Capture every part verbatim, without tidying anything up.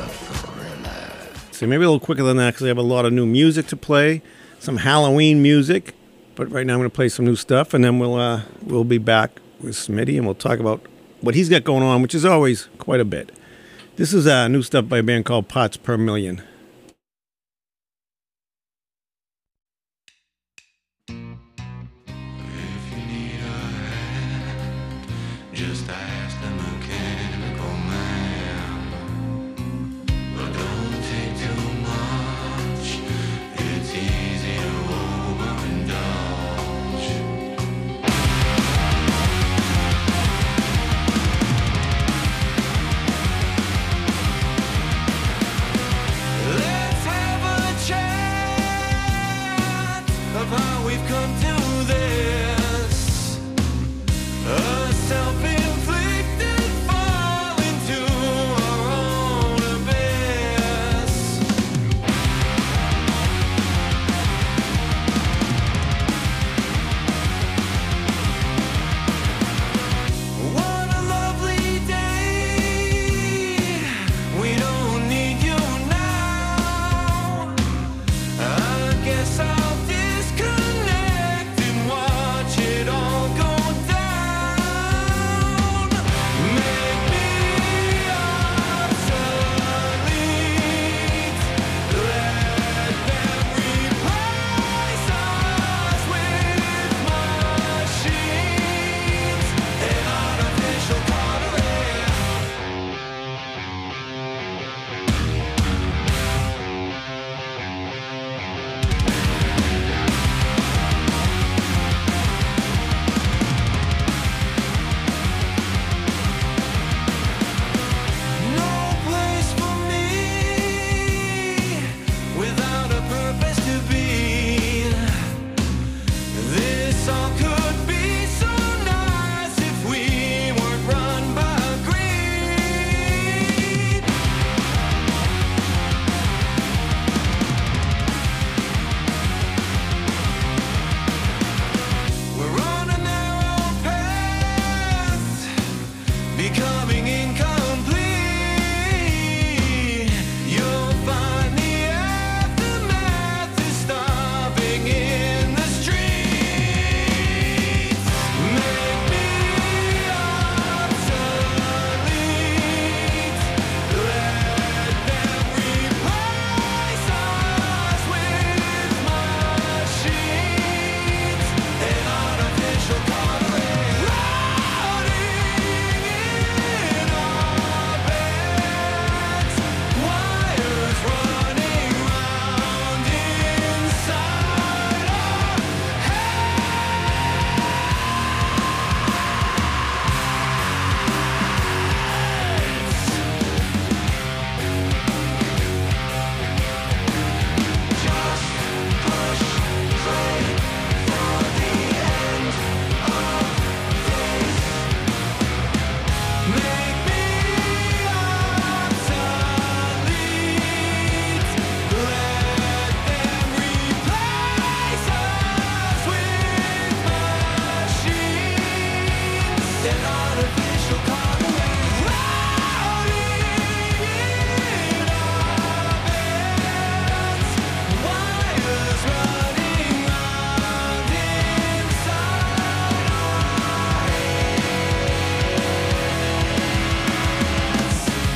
So maybe a little quicker than that because I have a lot of new music to play, some Halloween music. But right now I'm going to play some new stuff, and then we'll uh, we'll be back with Smitty, and we'll talk about what he's got going on, which is always quite a bit. This is uh, new stuff by a band called Parts Per Million. Just ask the mechanical man. But don't take too much. It's easy to overindulge. Let's have a chat of how we've come to this. A self-inflicted fall into our own abyss. What a lovely day. We don't need you now. I guess I'll disconnect and watch it all go down. Make me obsolete. Let them replace us with machines and artificial coloring. No place for me without a purpose to be. This all could be so nice if we weren't run by greed. We're on a narrow path, becoming incomplete. You'll find the aftermath is starving in the streets. Make me obsolete. Let them replace us with machines and artificial coloring. Routing in our beds, wires running round inside our Just push play for the end of this. Make me obsolete. Let them replace us with machines and artificial coloring. Routing in our beds, wires running round inside our heads.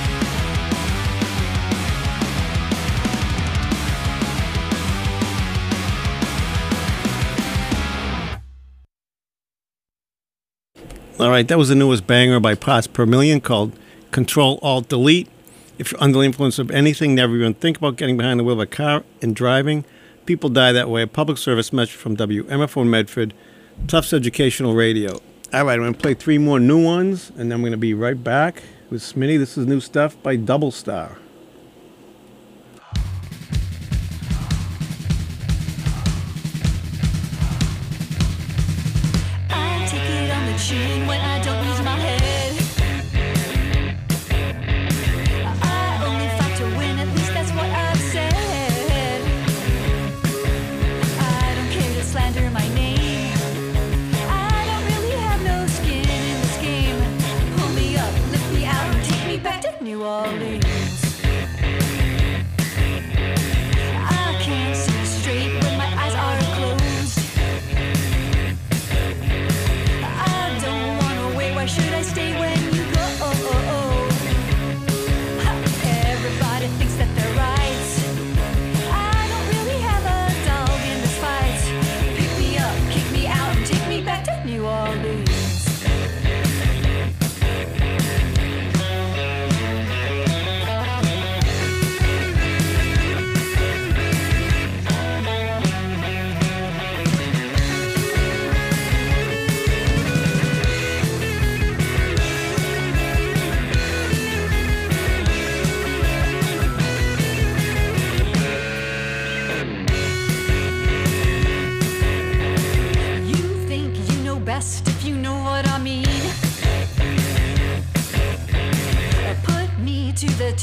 All right, that was the newest banger by Parts Per Million called Control Alt Delete. If you're under the influence of anything, never even think about getting behind the wheel of a car and driving. People die that way. A public service message from W M F O Medford, Tufts Educational Radio. All right, I'm going to play three more new ones, and then I'm going to be right back with Smitty. This is new stuff by Double Star. I take it on the chin when I don't use my head. I only fight to win, at least that's what I've said. I don't care to slander my name. I don't really have no skin in this game. Pull me up, lift me out, and take me back to New Orleans.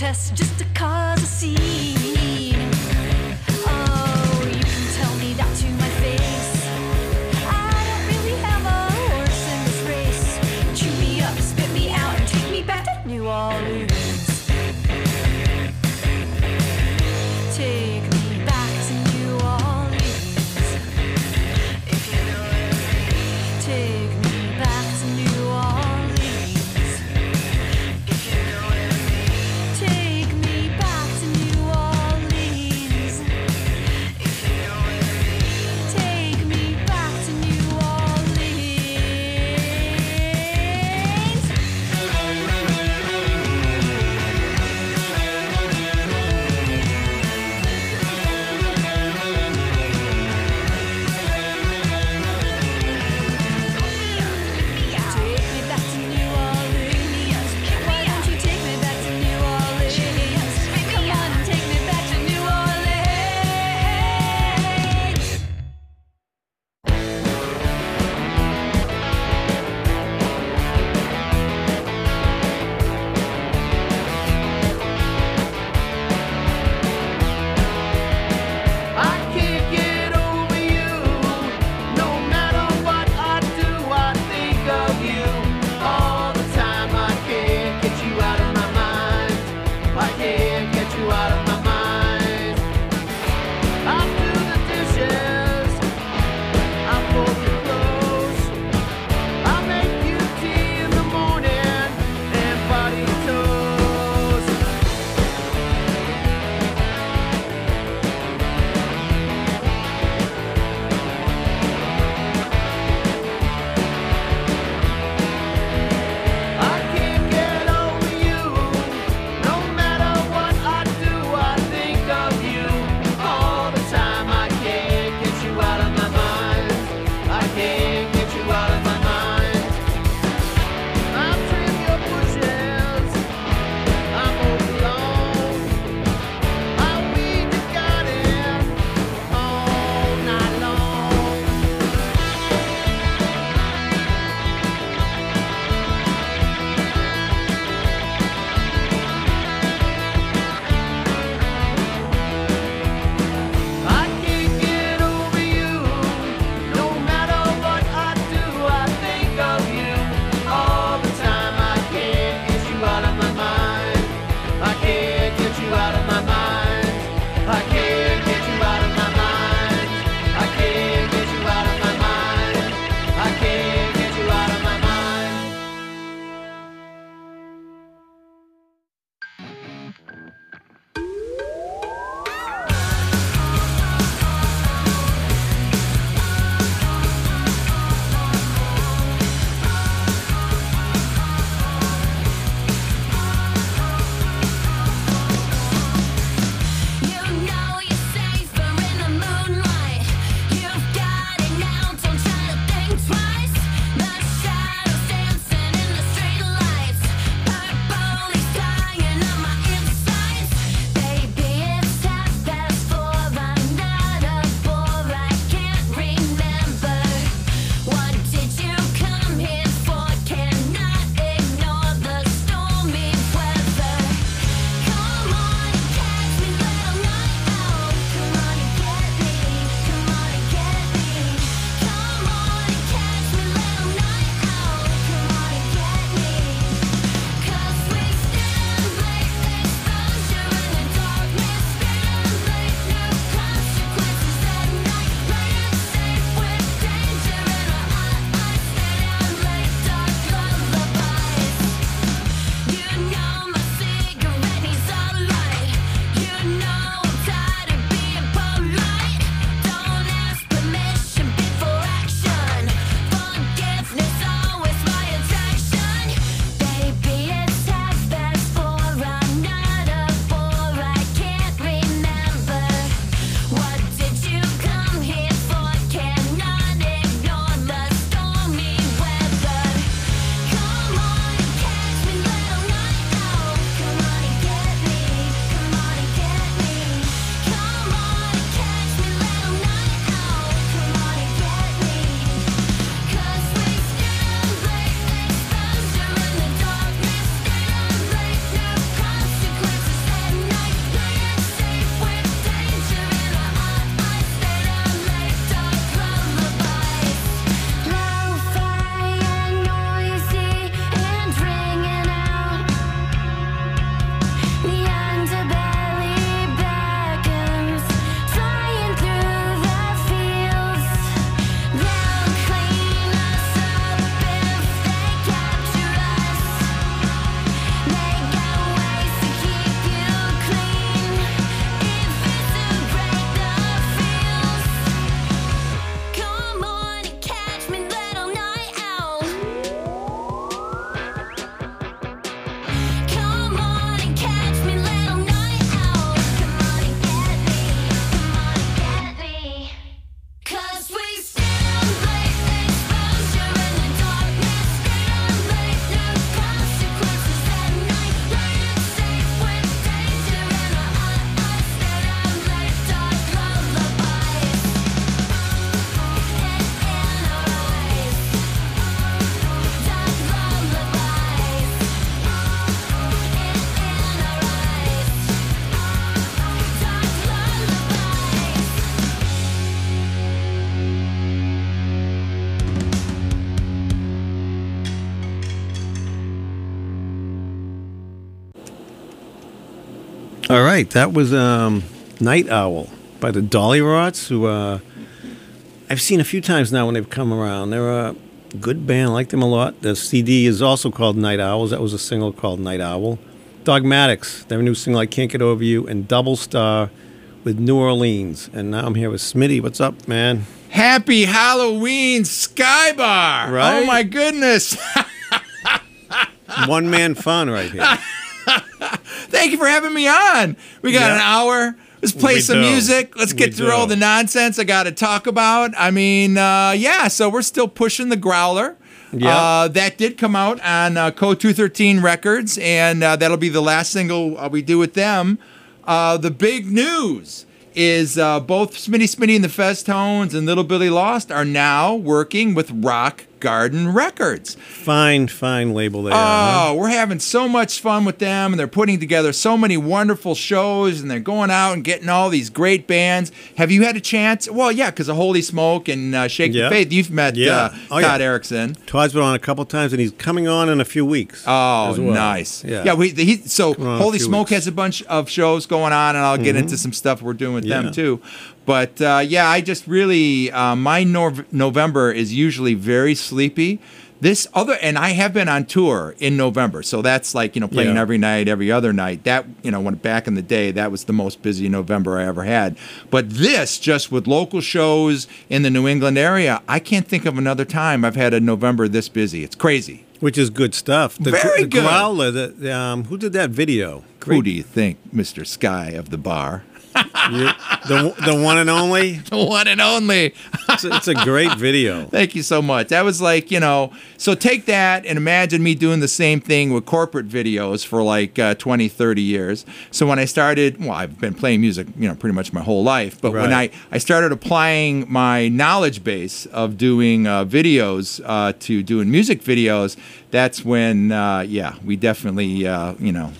protest just to cause a scene. Oh, you can tell me that to my face. I don't really have a horse in this race. Chew me up, spit me out, and take me back to New Orleans. Take me back to New Orleans. If you know what I mean. Take me back to New Orleans. If you know what I mean. Take me back to New Orleans. All right, that was um, Night Owl by the Dolly Rots, who uh, I've seen a few times now when they've come around. They're a good band. I like them a lot. The C D is also called Night Owls. That was a single called Night Owl. Dogmatics, their new single I Can't Get Over You, and Double Star with New Orleans. And now I'm here with Smitty. What's up, man? Happy Halloween, Skybar! Right? Oh my goodness! One man fun right here. Thank you for having me on. We got Yeah. an hour. Let's play We some do. music. Let's get We through all do. the nonsense I got to talk about. I mean, uh, yeah. So we're still pushing the Growler. Yeah. Uh, that did come out on uh, Code two thirteen Records, and uh, that'll be the last single uh, we do with them. Uh, the big news is uh, both Smitty Smitty and the Festones and Little Billy Lost are now working with Rock Garden Records. Fine, fine label they are. huh? Oh, we're having so much fun with them, and they're putting together so many wonderful shows, and they're going out and getting all these great bands. Have you had a chance? Well, yeah, because of Holy Smoke and uh, Shake Yeah. the Faith, you've met Yeah. uh, Oh, yeah. Todd Erickson. Todd's been on a couple times, and he's coming on in a few weeks. Oh, as well. nice. Yeah. Yeah, we, he, so on a Holy few Smoke weeks. has a bunch of shows going on, and I'll get into some stuff we're doing with Yeah. them too. But uh, yeah, I just really, uh, my Nov- November is usually very sleepy. This other, and I have been on tour in November, so that's like, you know, playing Yeah. every night, every other night. That, you know, when back in the day, that was the most busy November I ever had. But this, just with local shows in the New England area, I can't think of another time I've had a November this busy. It's crazy. Which is good stuff. The, Very the good. Growler, the, the, um, who did that video? Who do you think, Mister Sky of the bar? You- the, the one and only. The one and only. It's a, it's a great video. Thank you so much. That was like, you know, so take that and imagine me doing the same thing with corporate videos for like uh, twenty, thirty years. So when I started, well, I've been playing music, you know, pretty much my whole life. But when I, Right. I started applying my knowledge base of doing uh, videos uh, to doing music videos, that's when, uh, yeah, we definitely, uh, you know,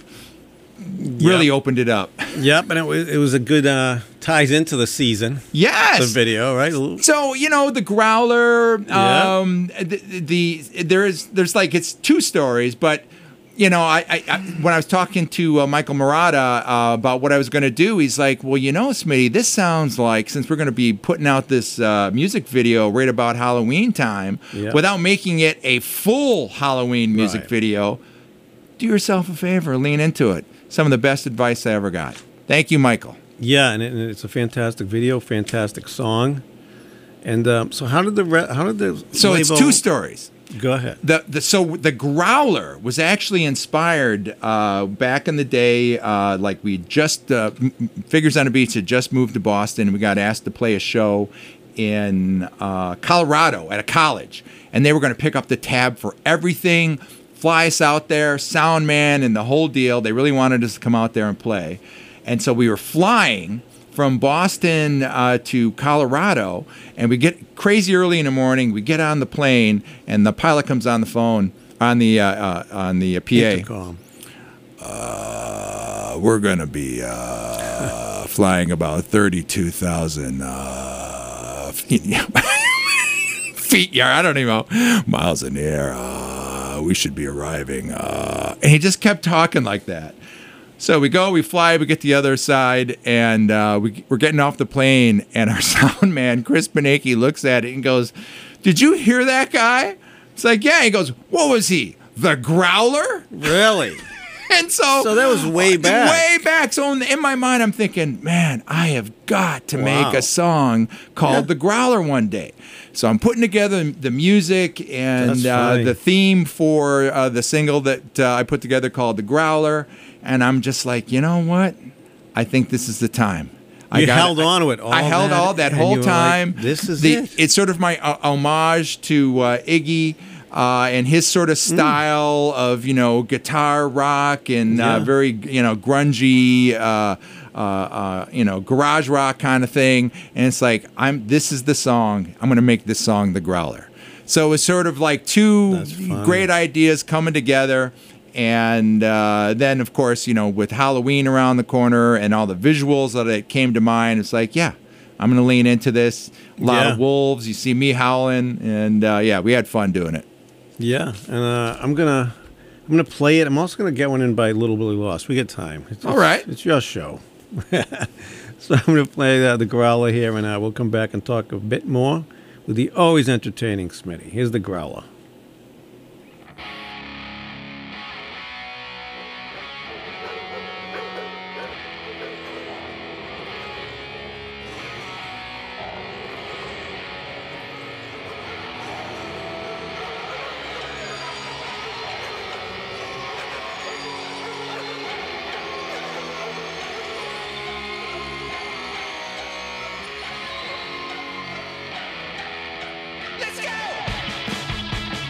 really Yep. opened it up. Yep, and it was, it was a good, uh, ties into the season, Yes. the video, right? A little- So you know the Growler. Yeah. Um, the, the there is there's like it's two stories, but you know I, I, I when I was talking to uh, Michael Murata uh, about what I was going to do, he's like, well, you know, Smitty, this sounds like since we're going to be putting out this uh, music video right about Halloween time, Yeah. without making it a full Halloween music Right. video, do yourself a favor, lean into it. Some of the best advice I ever got. Thank you, Michael. Yeah, and, it, and it's a fantastic video, fantastic song. And um, so, how did the re- how did the So it's label- two stories. Go ahead. The, the so the Growler was actually inspired uh, back in the day. Uh, like we just uh, M- M- Figures on the Beach had just moved to Boston, and we got asked to play a show in uh, Colorado at a college, and they were going to pick up the tab for everything, fly us out there, sound man, and the whole deal. They really wanted us to come out there and play, and so we were flying from Boston uh, to Colorado, and we get crazy early in the morning. We get on the plane, and the pilot comes on the phone on the uh, uh, on the uh, P A. Intercom. Uh, we're gonna be uh, flying about thirty-two thousand uh, feet, feet yard. I don't even know miles in the air. Uh, we should be arriving. Uh, and he just kept talking like that. So we go, we fly, we get to the other side, and uh, we, we're getting off the plane, and our sound man, Chris Benacki, looks at it and goes, "Did you hear that guy?" It's like, "Yeah." He goes, "What was he? The Growler?" Really? And so, So that was way back. Way back. So in, in my mind, I'm thinking, man, I have got to Wow. make a song called Yeah. The Growler one day. So I'm putting together the music and That's uh, funny. the theme for uh, the single that uh, I put together called The Growler. And I'm just like, you know what? I think this is the time. I You got held on to it all I held that, all that and whole you were like, time. this is the, it. It's sort of my uh, homage to uh, Iggy uh, and his sort of style of, you know, guitar rock and uh, Yeah. very, you know, grungy, uh, uh, uh, you know, garage rock kind of thing. And it's like, I'm. This is the song. I'm going to make this song The Growler. So it's sort of like two That's fun. great ideas coming together. And uh, then, of course, you know, with Halloween around the corner and all the visuals that it came to mind, it's like, yeah, I'm going to lean into this. A lot Yeah. of wolves. You see me howling. And uh, yeah, we had fun doing it. Yeah, and uh, I'm gonna I'm going to play it. I'm also going to get one in by Little Billy Lost. We got time. It's, All right. It's your show. So I'm going to play uh, the Growler here, and uh, we'll come back and talk a bit more with the always entertaining Smitty. Here's the Growler. Let's go!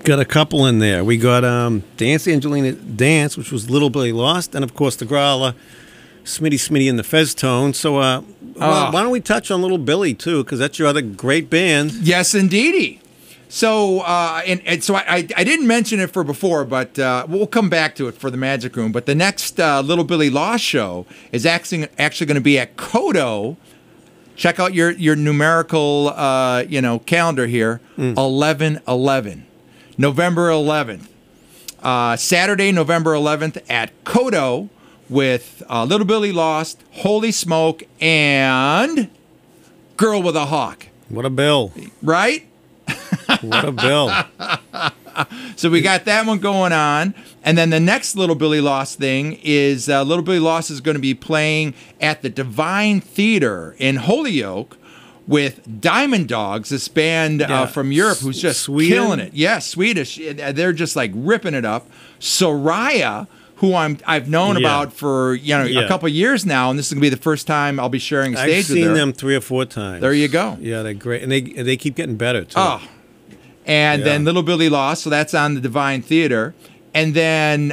Got a couple in there. We got um, Dance Angelina Dance, which was Little Billy Lost, and of course the Growler, Smitty Smitty and the Fez Tone. So uh, why, Oh. why don't we touch on Little Billy too? Because that's your other great band. Yes, indeedy. So, uh, and, and so I, I, I didn't mention it for before, but uh, we'll come back to it for the Magic Room. But the next uh, Little Billy Lost show is actually actually going to be at Kodo. Check out your your numerical uh, you know calendar here. eleven eleven, November eleventh, uh, Saturday, November eleventh at Kodo with uh, Little Billy Lost, Holy Smoke, and Girl with a Hawk. What a bill! Right? What a bill! So we got that one going on. And then the next Little Billy Lost thing is uh, Little Billy Lost is going to be playing at the Divine Theater in Holyoke with Diamond Dogs, this band Yeah. uh, from Europe who's just Sweden? killing it. Yeah, Swedish. Uh, They're just like ripping it up. Soraya, who I'm I've known Yeah. about for you know Yeah. a couple years now, and this is going to be the first time I'll be sharing a stage I've with seen her. them three or four times. There you go. Yeah, they're great, and they they keep getting better too. Oh. And Yeah. then Little Billy Lost, so that's on the Divine Theater. And then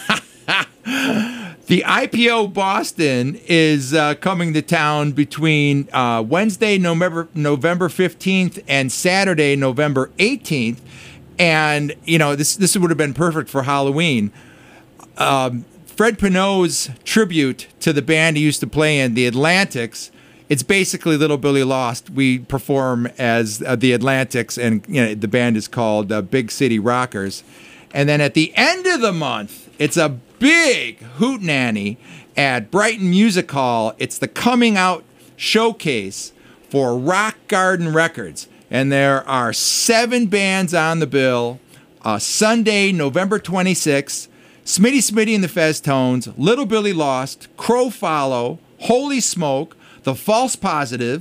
the I P O Boston is uh, coming to town between uh, Wednesday, November November fifteenth and Saturday, November eighteenth. And, you know, this this would have been perfect for Halloween. Um, Fred Pinot's tribute to the band he used to play in, the Atlantics. It's basically Little Billy Lost. We perform as uh, the Atlantics, and you know the band is called uh, Big City Rockers. And then at the end of the month, it's a big hootenanny at Brighton Music Hall. It's the coming out showcase for Rock Garden Records, and there are seven bands on the bill. Uh, Sunday, November twenty-sixth, Smitty Smitty and the Fez Tones, Little Billy Lost, Crow Follow, Holy Smoke, The False Positive,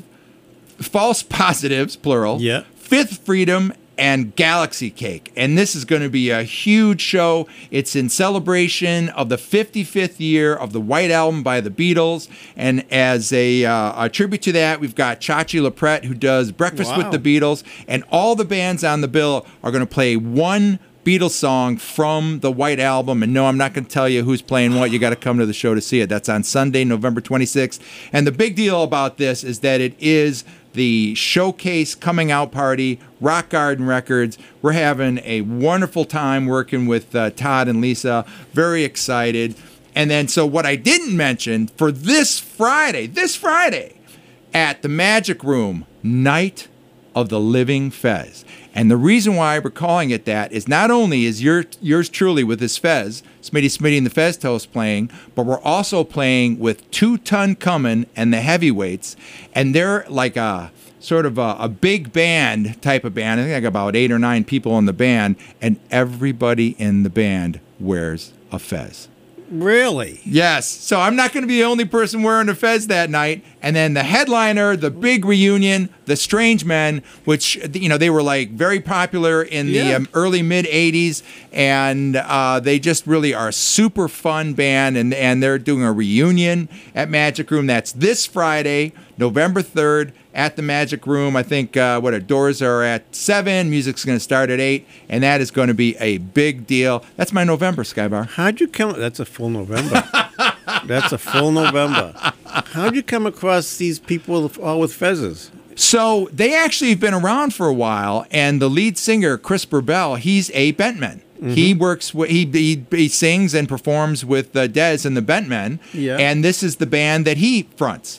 False Positives, plural, Yeah. Fifth Freedom, and Galaxy Cake. And this is going to be a huge show. It's in celebration of the fifty-fifth year of the White Album by the Beatles. And as a, uh, a tribute to that, we've got Chachi LaPrette, who does Breakfast Wow. with the Beatles. And all the bands on the bill are going to play one Beatles song from the White Album. And no, I'm not going to tell you who's playing what. You got to come to the show to see it. That's on Sunday, November twenty-sixth. And the big deal about this is that it is the showcase coming out party, Rock Garden Records. We're having a wonderful time working with uh, Todd and Lisa. Very excited. And then, so what I didn't mention for this Friday, this Friday, at the Magic Room, Night of the Living Fez. And the reason why we're calling it that is not only is your, yours truly with his Fez, Smitty Smitty and the Fez Toast playing, but we're also playing with Two Ton Coming and the Heavyweights. And they're like a sort of a, a big band type of band. I think like about eight or nine people in the band, and everybody in the band wears a Fez. Really? Yes. So I'm not going to be the only person wearing a Fez that night. And then the headliner, the big reunion, the Strange Men, which, you know, they were like very popular in the Yeah. um, early mid eighties. And uh, they just really are a super fun band. And, and they're doing a reunion at Magic Room. That's this Friday, November third. At the Magic Room. I think uh, what our doors are at seven. Music's going to start at eight, and that is going to be a big deal. That's my November, Skybar. How'd you come? That's a full November. That's a full November. How'd you come across these people all with fezzes? So they actually have been around for a while, and the lead singer, Chris Burbell, he's a Bentman. He works. With, he, he he sings and performs with uh, Dez and the Bentmen. Yeah. And this is the band that he fronts.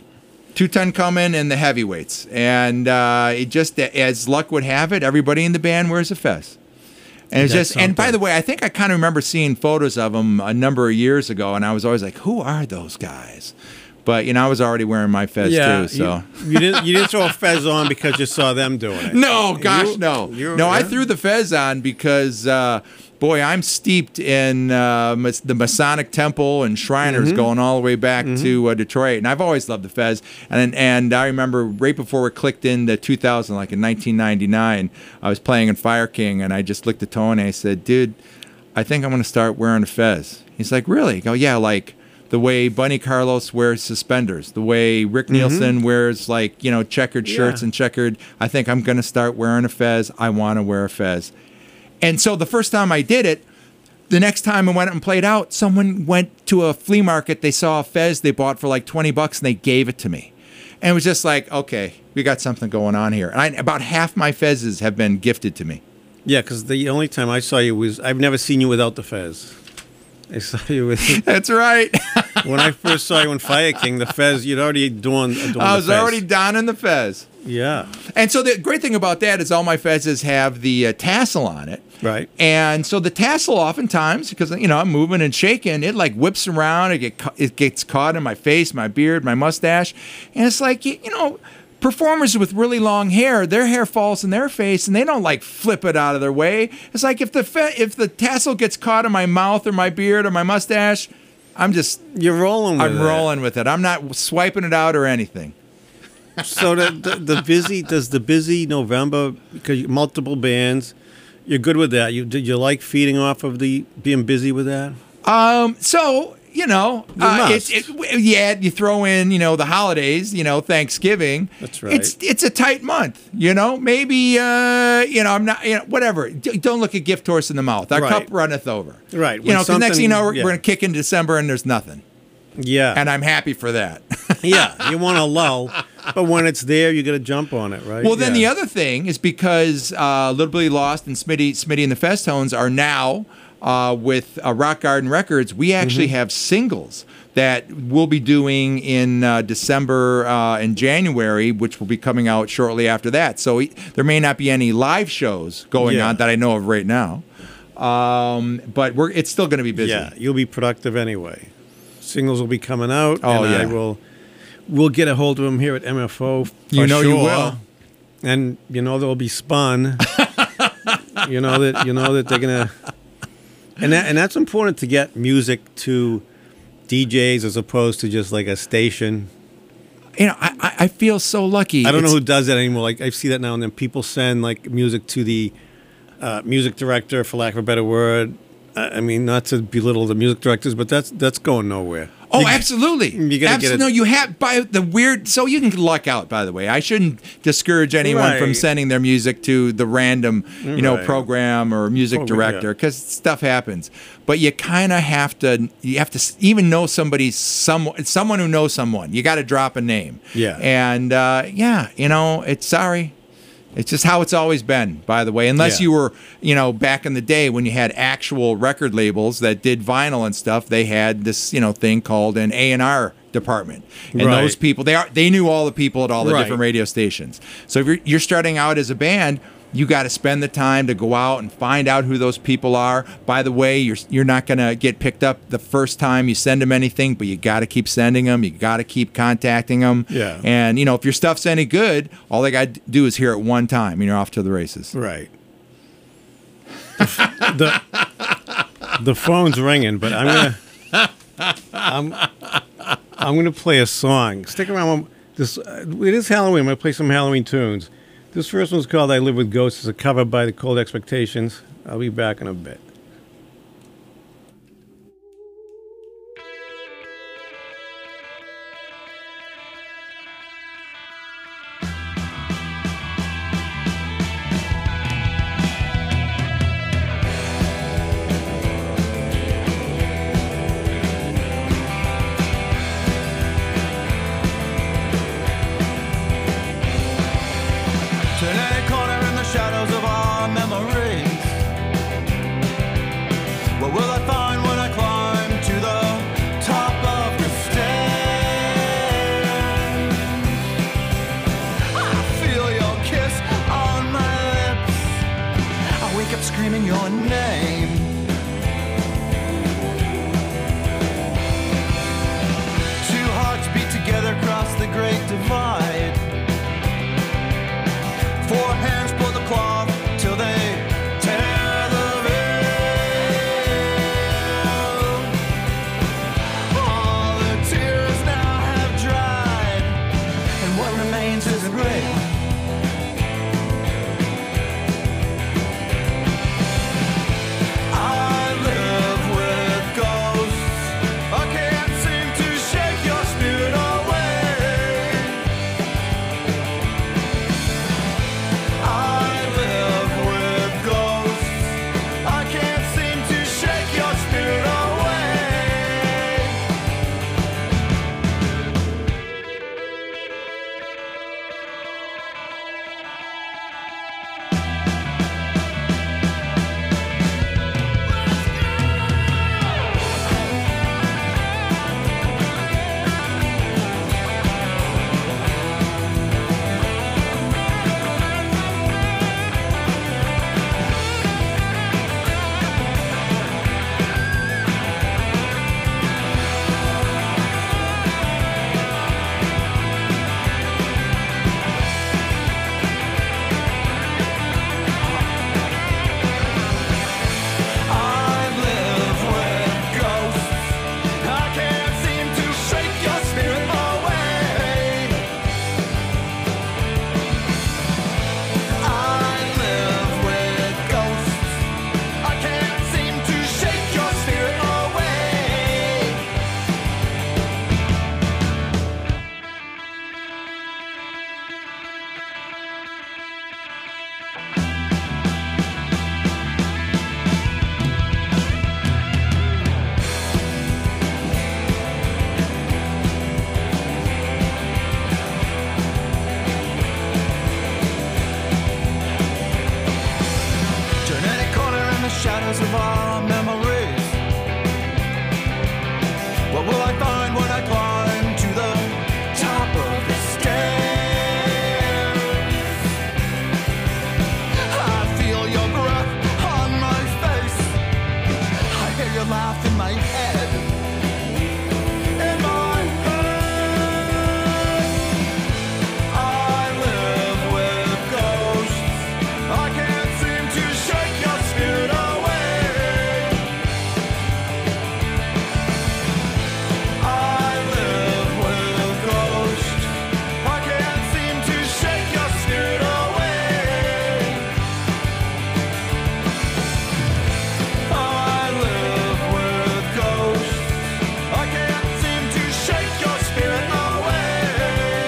Two Ton Coming and the Heavyweights. And uh, it just, as luck would have it, everybody in the band wears a Fez. And it's That's just, and by something. the way, I think I kind of remember seeing photos of them a number of years ago, and I was always like, "Who are those guys?" But you know, I was already wearing my Fez too. So you, you didn't you didn't throw a fez on because you saw them doing it. no, gosh, You- no, you- no. I yeah. threw the Fez on because, uh, boy, I'm steeped in uh, mas- the Masonic Temple and Shriners Mm-hmm. going all the way back to uh, Detroit, and I've always loved the Fez. And and I remember right before we clicked into two thousand, like in nineteen ninety-nine, I was playing in Fire King, and I just looked at Tony and I said, "Dude, I think I'm going to start wearing a Fez." He's like, "Really?" I go, "Yeah, like." The way Bunny Carlos wears suspenders, the way Rick Nielsen wears like, you know, checkered shirts Yeah. and checkered. I think I'm going to start wearing a Fez. I want to wear a Fez. And so the first time I did it, the next time I went and played out, someone went to a flea market. They saw a fez they bought for like twenty bucks and they gave it to me. And it was just like, okay, we got something going on here. And I, about half my fezzes have been gifted to me. Yeah, because the only time I saw you was, I've never seen you without the fez. I saw you with, That's right. when I first saw you in Fire King, the fez, you'd already doing, doing I the was fez. already donning the fez. Yeah, And so the great thing about that is all my fezzes have the uh, tassel on it. right. And so the tassel oftentimes, because, you know, I'm moving and shaking, it like whips around. It, get, ca- it gets caught in my face, my beard, my mustache. And it's like, you, you know, performers with really long hair, their hair falls in their face and they don't like flip it out of their way. It's like if the fe- if the tassel gets caught in my mouth or my beard or my mustache, I'm just, You're rolling with I'm it. rolling with it. I'm not swiping it out or anything. So the, the the busy does the busy November, because you, multiple bands, you're good with that. You did you like feeding off of the being busy with that? Um, so, you know, You uh, must. it's, it, yeah, you throw in, you know, the holidays, you know, Thanksgiving. That's right. It's it's a tight month, you know. Maybe, uh, you know, I'm not, you know, whatever. D- don't look a gift horse in the mouth. Our Right. cup runneth over. Right. You When know, because next thing you know, we're, something- yeah. we're going to kick in December and there's nothing. Yeah, And I'm happy for that. yeah. You want a lull, but when it's there, you got to jump on it, right? Well, then Yeah. the other thing is because uh, Little Billy Lost and Smitty, Smitty and the Festones are now uh, with uh, Rock Garden Records. We actually Mm-hmm. have singles that we'll be doing in uh, December uh, and January, which will be coming out shortly after that. So e- there may not be any live shows going Yeah. on that I know of right now, um, but we're it's still going to be busy. Yeah, you'll be productive anyway. Singles will be coming out. Oh, and I yeah. will. We'll get a hold of them here at M F O. For You know you sure. will. And you know they'll be spun. you know that you know that they're gonna. And that and that's important to get music to D Js as opposed to just like a station. You know, I, I- I feel so lucky. I don't know It's- who does that anymore. Like I see that now and then. People send like music to the uh, music director, for lack of a better word. I I mean, not to belittle the music directors, but that's that's going nowhere. Oh, You- absolutely. you gotta get absolutely. it- No, you have by the weird. So you can luck out. By the way, I shouldn't discourage anyone from Right. sending their music to the random, you know, Right. program or music Program, director yeah. because stuff happens. But you kind of have to. You have to s- even know somebody, someone, someone who knows someone. You got to drop a name. Yeah. And uh, yeah, you know, it's sorry. It's just how it's always been, by the way. Unless Yeah. you were, you know, back in the day when you had actual record labels that did vinyl and stuff, they had this, you know, thing called an A and R department. And Right. those people, they are they knew all the people at all the Right. different radio stations. So if you're, you're starting out as a band, you got to spend the time to go out and find out who those people are. By the way, you're you're not going to get picked up the first time you send them anything, but you got to keep sending them. You got to keep contacting them. Yeah. And you know, if your stuff's any good, all they got to do is hear it one time, and you're off to the races. Right. the the phone's ringing, but I'm gonna I'm I'm gonna play a song. Stick around. This uh, it is Halloween. I'm gonna play some Halloween tunes. This first one's called "I Live with Ghosts." It's a cover by the Cold Expectations. I'll be back in a bit. Turn any corner in the shadows of our memories. What will I find when I climb to the top of the stairs? I feel your kiss on my lips. I wake up screaming your name. Two hearts beat together across the great divide. Four hands pull the cloth till they tear the veil. All the tears now have dried, and what remains isn't real. I skies of our memories. What will I find when I climb to the top of the stairs? I feel your breath on my face. I hear you laugh in my head. In my head, I live with ghosts. I can't seem to shake your spirit away. I live with ghosts. I can't seem to shake your spirit away. I live with ghosts. I can't seem to shake your spirit away.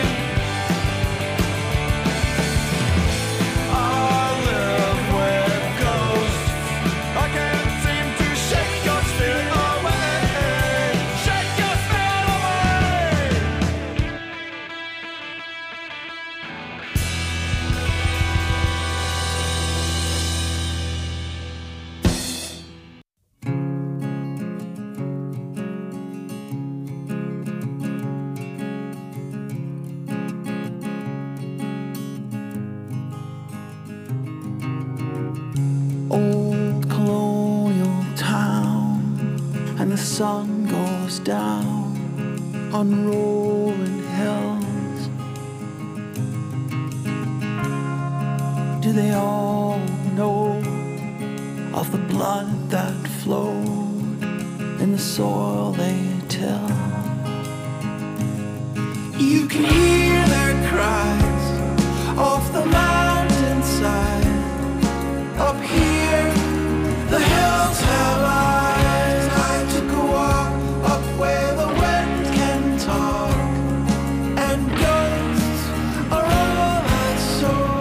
I live with ghosts. I can't seem to shake your spirit away. Shake your spirit away. Old colonial town, and the sun goes down on rolling hills. Do they all know of the blood that flowed in the soil they till? You can hear their cries off the mountainside. Up here, the hills have eyes. I took a walk up where the wind can talk, and ghosts are all I saw.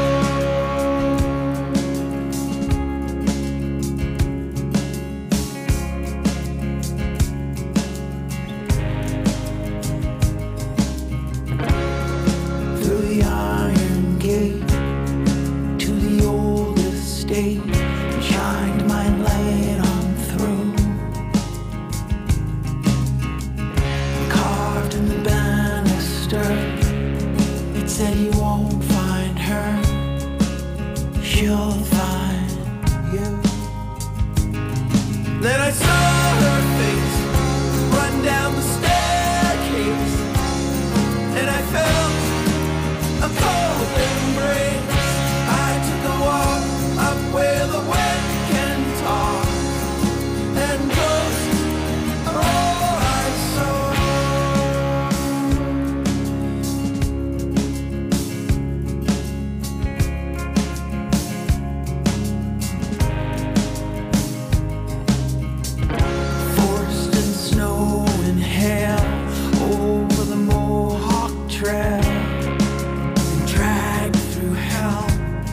Through the iron gate to the old estate, shined my light on through. Carved in the banister, it said you won't find her, she'll find you. Then I saw her face run down the staircase, and I felt a cold embrace. I took a walk up where the wind can talk, and ghosts are all I saw. Forced in snow and hail over the Mohawk Trail, and dragged through hell.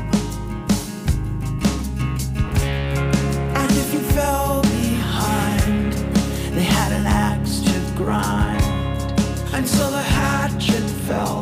And if you fell behind, they had an axe to grind, and so the hatchet fell.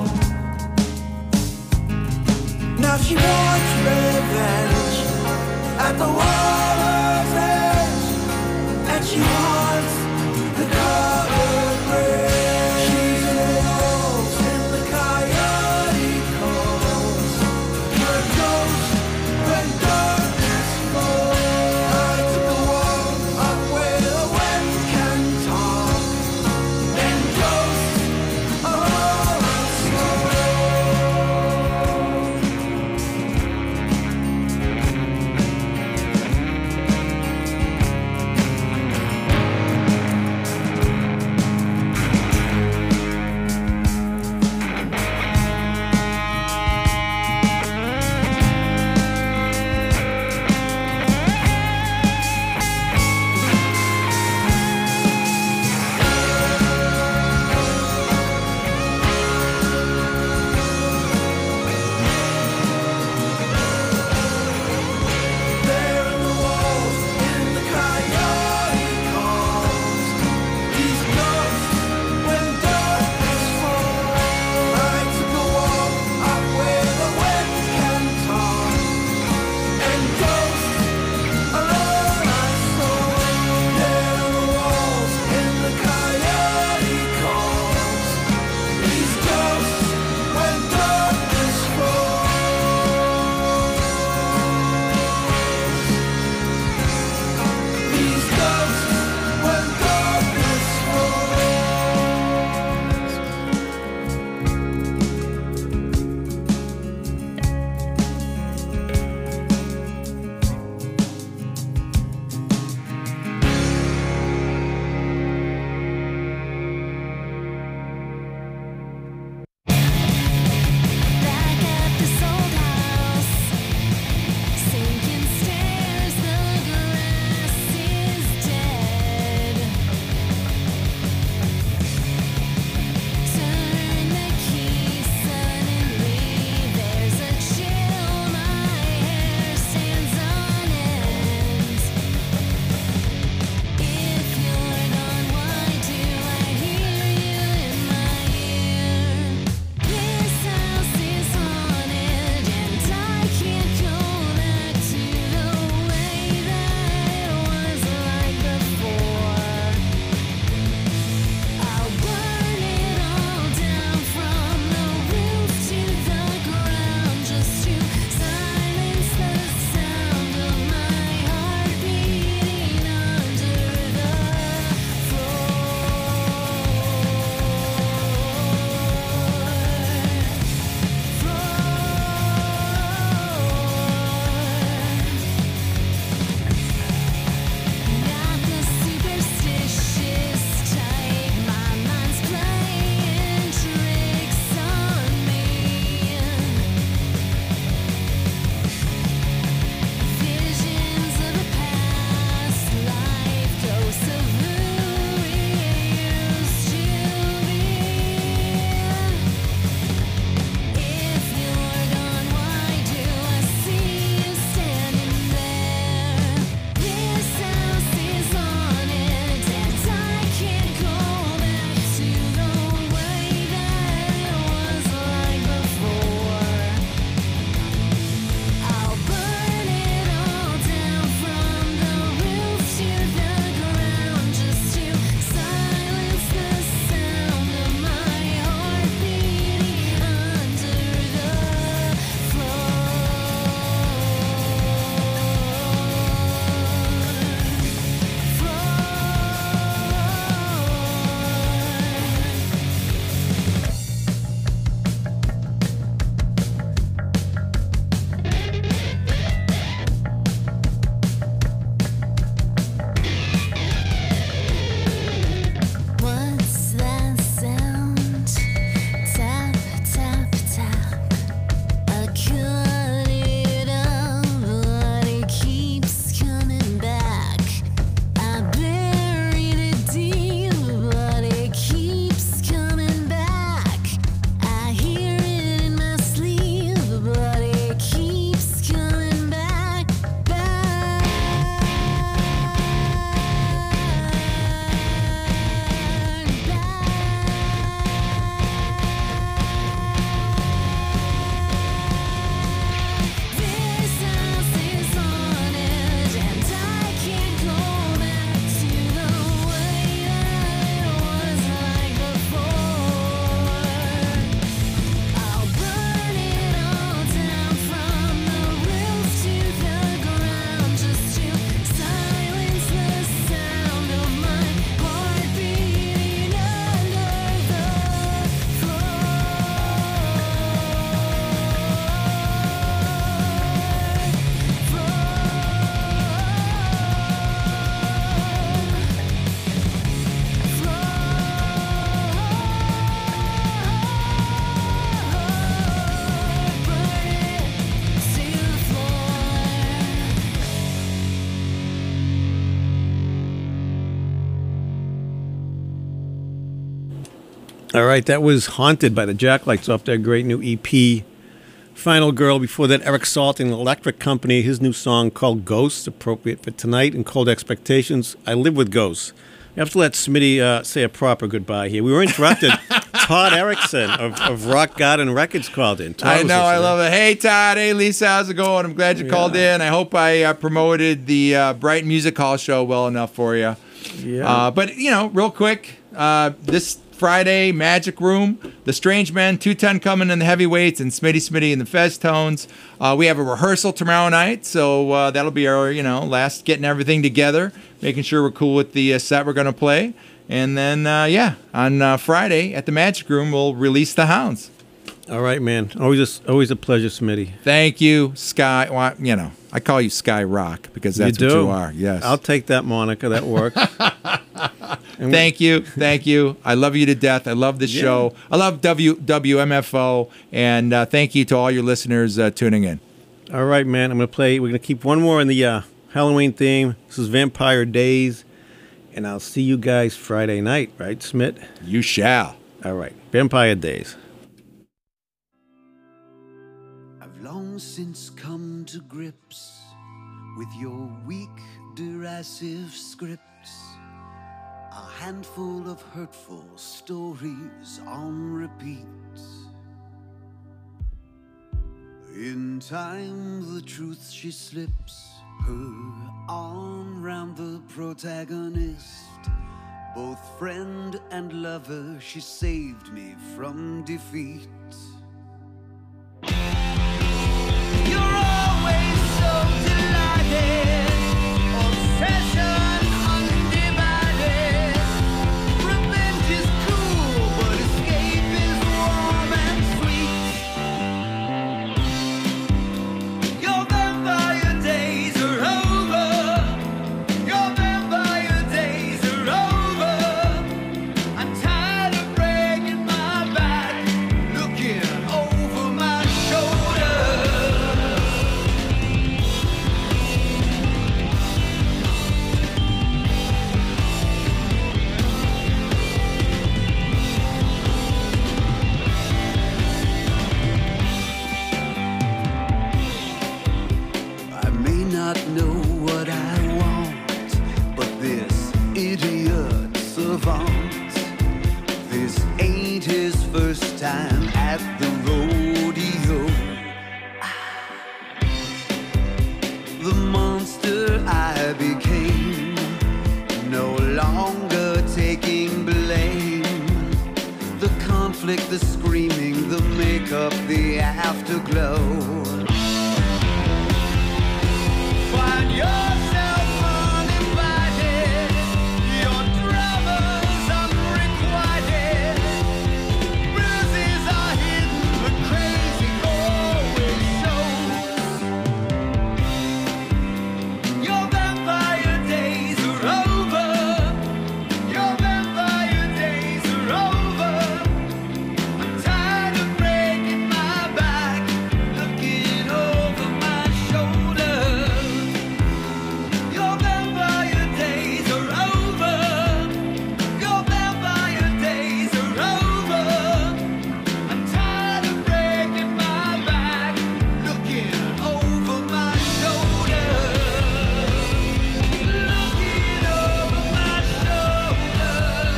Now she wants revenge at the water's edge, and she wants the covered bridge. She's a wolf in the coyote calls, her ghost when darkness falls. I took a walk up where the wind can talk, and ghosts are all I saw. All right, that was Haunted by the Jacklights off their great new E P. Final Girl. Before that, Eric Salting, Electric Company, his new song called Ghosts, appropriate for tonight, and Cold Expectations, I Live with Ghosts. We have to let Smitty uh, say a proper goodbye here. We were interrupted. Todd Erickson of, of Rock Garden Records called in. Todd I was know, I listening. love it. Hey, Todd. Hey, Lisa. How's it going? I'm glad you Yeah. called in. I hope I uh, promoted the uh, Brighton Music Hall show well enough for you. Yeah. Uh, but, you know, real quick, uh, this Friday, Magic Room, The Strange Men, two ten coming in the heavyweights, and Smitty Smitty in the Fez Tones. Uh, we have a rehearsal tomorrow night, so uh, that'll be our, you know, last getting everything together, making sure we're cool with the uh, set we're going to play. And then, uh, yeah, on uh, Friday at the Magic Room, we'll release the Hounds. All right, man. Always a, always a pleasure, Smitty. Thank you, Sky. Well, you know, I call you Sky Rock because that's you what do. you are. Yes. I'll take that moniker. That works. And we- Thank you. Thank you. I love you to death. I love the Yeah. show. I love W W M F O. And uh, thank you to all your listeners uh, tuning in. All right, man. I'm going to play. We're going to keep one more in the uh, Halloween theme. This is Vampire Days. And I'll see you guys Friday night, right, Smith? You shall. All right. Vampire Days. I've long since come to grips with your weak, derisive scripts. A handful of hurtful stories on repeat. In time, the truth she slips her arm round the protagonist. Both friend and lover, she saved me from defeat. You're always so delighted, obsession undivided. Revenge is cool, but escape is warm and sweet. Your vampire days are over. Your vampire days are over. I'm tired of breaking my back, looking over my shoulder. I may not know what I want, but this idiot savant, this ain't his first time at the rodeo. The monster I became, no longer taking blame. The conflict, the screaming, the makeup, the afterglow. Find yourself uninvited. Your drama's unrequited. Bruises are hidden, but crazy always shows. Your vampire days are over. Your vampire days are over. I'm tired of breaking my back, looking over my shoulder. Your vampire days are over. Your vampire days are over. I'm tired of breaking my back, looking over my shoulder. Looking over my shoulder.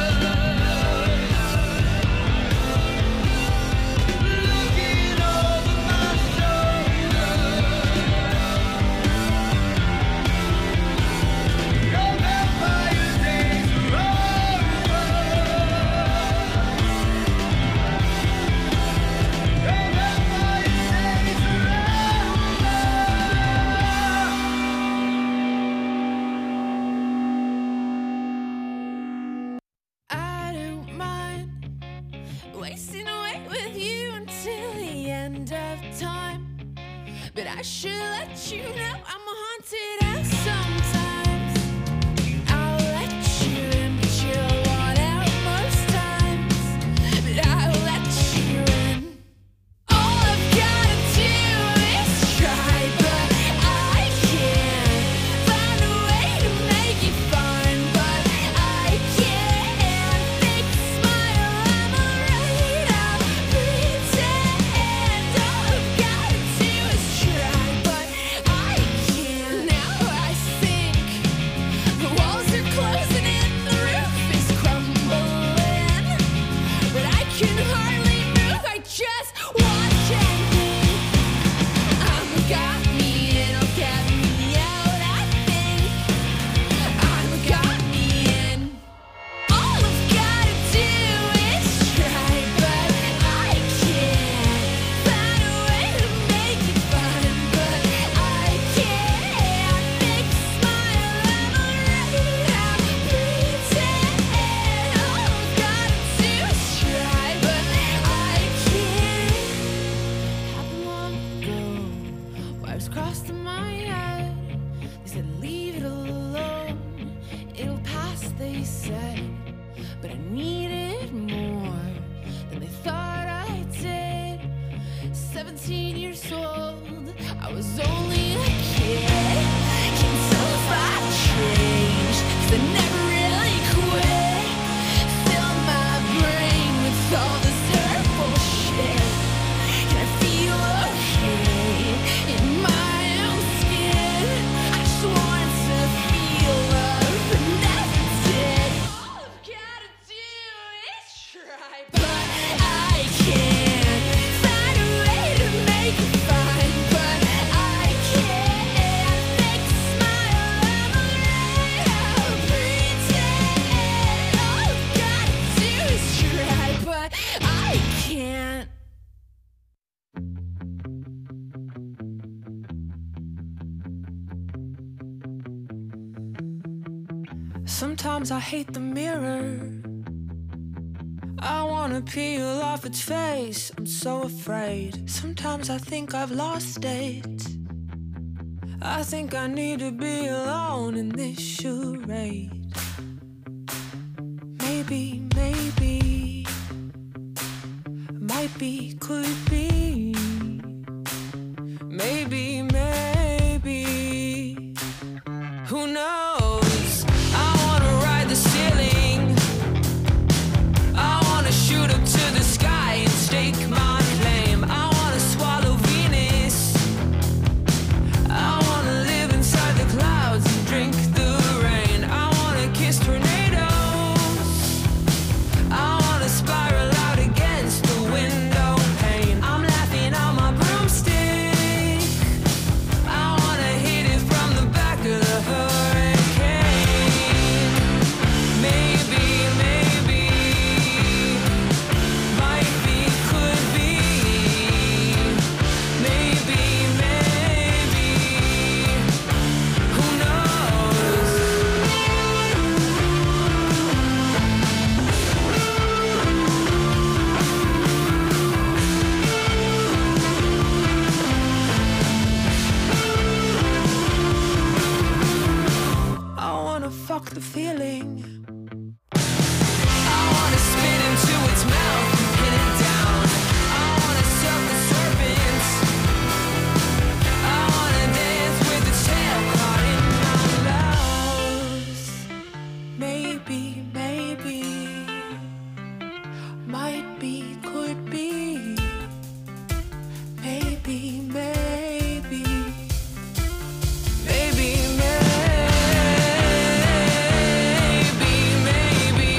Looking over my shoulder. Your vampire days are over. Your vampire days are over. I don't mind wasting away with you until the end of time. But I should let you know I'm a haunted house sometimes. I'll let you in, but you'll want out most times. But I'll let you in. All I've gotta do is try, but I can't find a way to make it fun. But I can't fake a smile, I'm Thoughts crossed in my head. They said, leave it alone. It'll pass, they said. But I needed more than they thought I did. Seventeen years old, I was only a kid. Can't tell if I changed, 'cause I never really quit. Filling my brain with all this hurtful shit. Can I feel okay in my own skin? I just wanted to feel love, but never did. All I've gotta do is try, but I can't find a way to make it fine. But I can't fake a smile. I'm afraid I'll pretend. All I've gotta do is try, but I can't. Sometimes I hate the mirror. I wanna peel off its face. I'm so afraid. Sometimes I think I've lost it. I think I need to be alone in this charade. Maybe, maybe, might be, could be. Maybe, maybe, who knows? I wanna ride the ceiling. I wanna shoot up to the sky and stake my claim. I wanna swallow Venus. I wanna live inside the clouds and drink the rain. I wanna kiss tornadoes. I wanna spiral out against the window pane. I'm laughing on my broomstick. I wanna hit it from the back of the hurricane. Maybe, maybe, might be, could be. Maybe, maybe, who knows? I wanna fuck the feeling. I wanna spit into its mouth and pin it down. I wanna suck the serpent. I wanna dance with its tail caught in my mouth. Maybe, maybe, might be, could be. Maybe, maybe, maybe, maybe, maybe,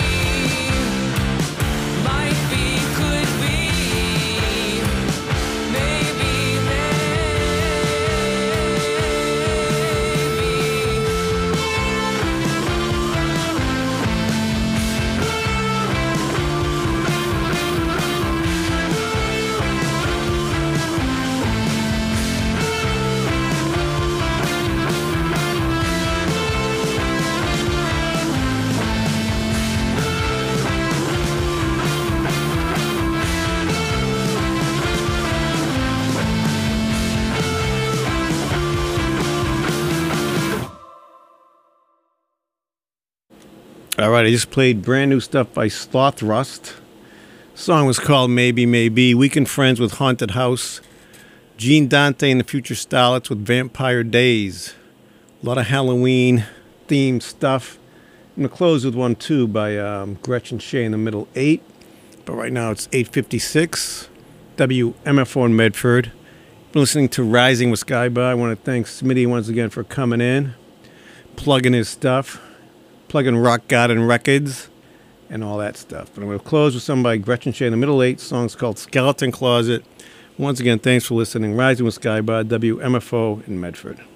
might be, could be. Maybe, All right, I just played brand new stuff by Slothrust. Song was called Maybe Maybe. Weekend Friends with Haunted House. Gene Dante and the Future Starlets with Vampire Days. A lot of Halloween themed stuff. I'm going to close with one too by um, Gretchen Shea in the middle eight. But right now it's eight fifty-six. W M F O in Medford. Been listening to Rising with Skybar. I want to thank Smitty once again for coming in, plugging his stuff, plugging Rock Garden Records, and all that stuff. But I'm going to close with some by Gretchen Shea in the middle eight. Song's called Skeleton Closet. Once again, thanks for listening. Rising with Skybar, W M F O in Medford.